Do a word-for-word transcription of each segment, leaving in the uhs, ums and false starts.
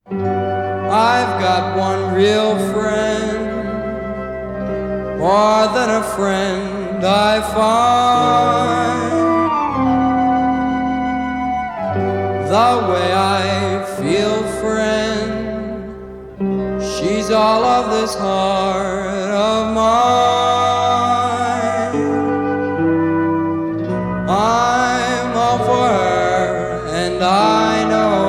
I've got one real friend, more than a friend I find. The way I feel, friend, she's all of this heart of mine. I'm all for her, and I know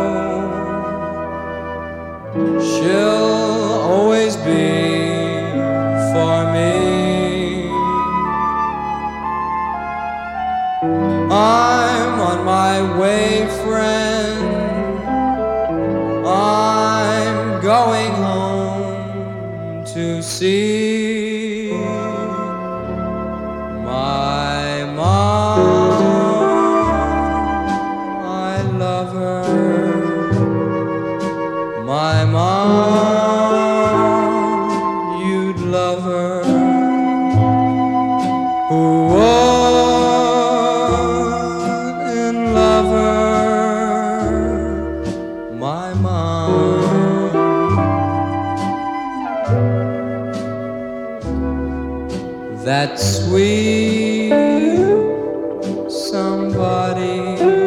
she'll always be for me. I'm on my way, friend. I'm going home to see my mom. I love her, my mom. You'd love her. Who wouldn't love her, my mom? That sweet somebody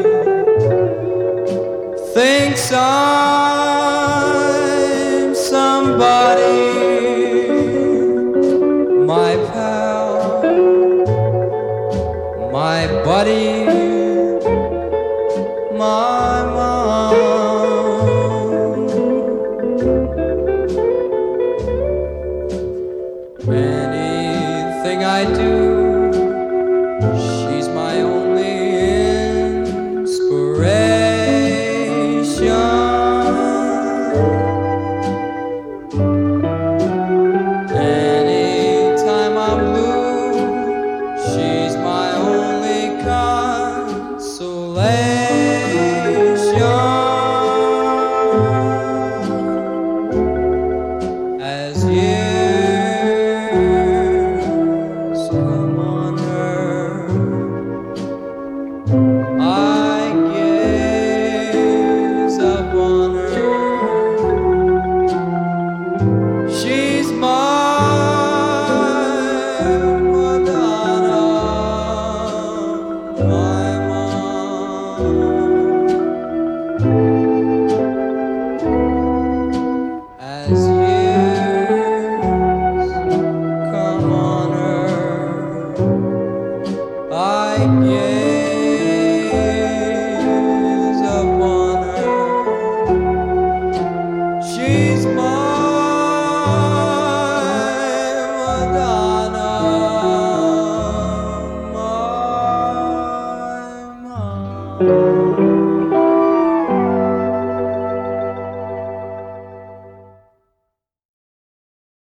thinks I'm somebody, my pal, my buddy, my mom. Anything I do, she's my only inspiration. Anytime I'm blue, she's my only consolation. As years come on her, I gaze up on her. She's my Madonna, my mom. As years come on her, I gaze upon her. She's my Madonna, my mom.